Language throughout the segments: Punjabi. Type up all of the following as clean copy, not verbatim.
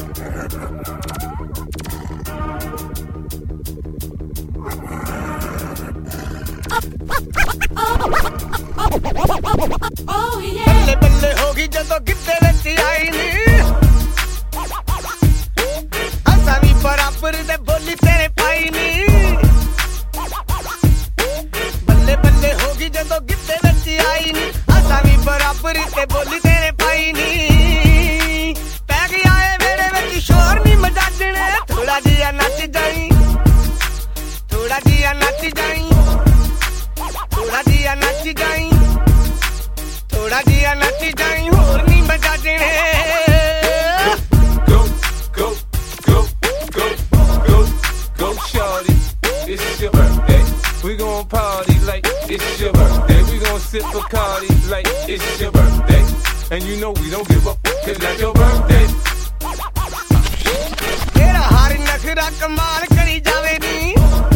ਬੱਲੇ ਬੱਲੇ ਹੋ ਗਈ ਜਦੋਂ ਗਿੱਧੇ ਵਿੱਚ ਆਈ ਨੀ ਅਸਾਂ ਵੀ ਬਰਾਬਰ ਦੇ ਬੋਲੀ ਤੇਰੇ ਪਾਈ ਨੀ ਬੱਲੇ ਬੱਲੇ ਹੋ ਗਈ ਜਦੋਂ ਗਿੱਧੇ ਵਿੱਚ ਆਈ ਨੀ ਅਸਾਂ ਵੀ ਬਰਾਬਰ ਤੇ ਬੋਲੀ ਤੇਰੇ ਪਾਈ ਨੀ ਪੈ ਗਿਆ ਏ ਵੇੜੇ ਵਿੱਚ ਸ਼ੋਰ ਨੀ ਮਜਾਜਣੇ ਥੋੜਾ ਜਿਹਾ ਨੱਚ ਜਾਈ ਥੋੜਾ ਜਿਹਾ ਨੱਚ ਜਾਈ ਥੋੜਾ ਜਿਹਾ ਨੱਚ ਜਾਈ ਥੋੜਾ ਜਿਹਾ ਨੱਚ ਜਾਈ ਹੋਰ ਨੀ ਮਜਾਜਣੇ Go, go, go, go, go, go, shorty, it's your birthday. We gon' party like it's your birthday. We gon' sip Bacardi like it's your birthday. And you know we don't give up, cause that's your birthday. ਤੇਰਾ ਹਰ ਨਖਰਾ ਕਮਾਲ ਕਰੀ ਜਾਵੇ ਨੀ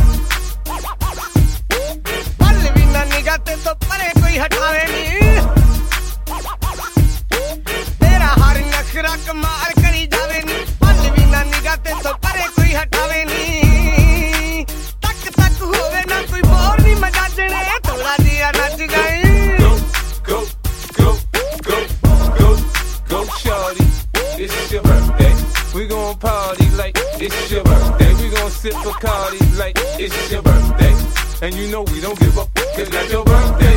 ਪਲ ਵੀ ਨਾ ਨਿਗਾਹ ਤੇ ਤੋਂ ਪਰੇ ਕੋਈ ਹਟਾਵੇ ਨੀ ਤੇਰਾ ਹਰ ਨਖਰਾ ਕਮਾਲ ਕਰੀ ਜਾਵੇ ਨੀ ਪਲ ਵੀ ਨਾ ਨਿਗਾਹ ਤੇ ਤੋਂ ਪਰੇ ਕੋਈ ਹਟਾਵੇ ਨੀ ਤੱਕ ਤੱਕ ਹੋਵੇ ਨਾ ਕੋਈ ਬੋਰ ਨੀ ਮਜਾਜਣੇ ਥੋੜਾ ਜਿਹਾ ਨੱਚ ਜਾਈ Go, go, go, go, go, go, shorty, it's your birthday. We gon' party like it's your birthday. We gon' sip Bacardi like it's your birthday. And you know we don't give up, cause that's your birthday.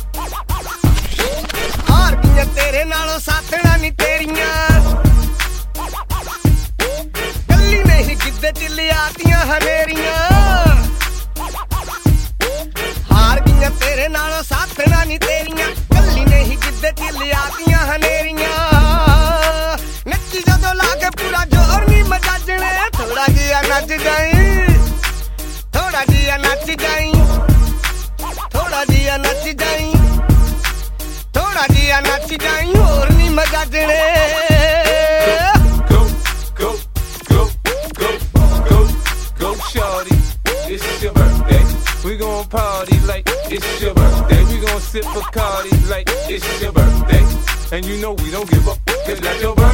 ਹਾਰ ਗਈਆਂ ਤੇਰੇ ਨਾਲੋਂ ਸਾਥਣਾ ਨੀ ਤੇਰੀਆਂ ਕੱਲੀ ਨਹੀਂ ਗਿੱਧੇ ਚ ਲਿਆਤੀਆਂ ਹਨੇਰੀਆਂ ਹਾਰ ਗਈਆਂ ਤੇਰੇ ਨਾਲੋਂ ਸਾਥਣਾ ਨੀ ਤੇਰੀਆਂ ਕੱਲੀ ਨਹੀਂ ਗਿੱਧੇ ਚ ਲਿਆਤੀਆਂ ਹਨੇਰੀਆਂ ਨੱਚੀ ਜਦੋਂ ਲਾ ਕੇ ਪੂਰਾ ਜ਼ੋਰ ਨੀ ਮਜਾਜਣੇ ਥੋੜਾ ਜਿਹਾ ਨੱਚ ਜਾਈ ਥੋੜਾ ਜਿਹਾ ਨੱਚ ਜਾਈ ਥੋੜਾ ਜਿਹਾ ਨੱਚ ਜਾਈ ਥੋੜਾ ਜਿਹਾ ਨੱਚ ਜਾਈ ਹੋਰ ਨੀ ਮਜਾਜਣੇ Go, go, go, go, go, go, shorty, it's your birthday. We gon' party like it's your birthday. We gon' sip Bacardi like it's your birthday. And you know we don't give up, cause that's your birthday.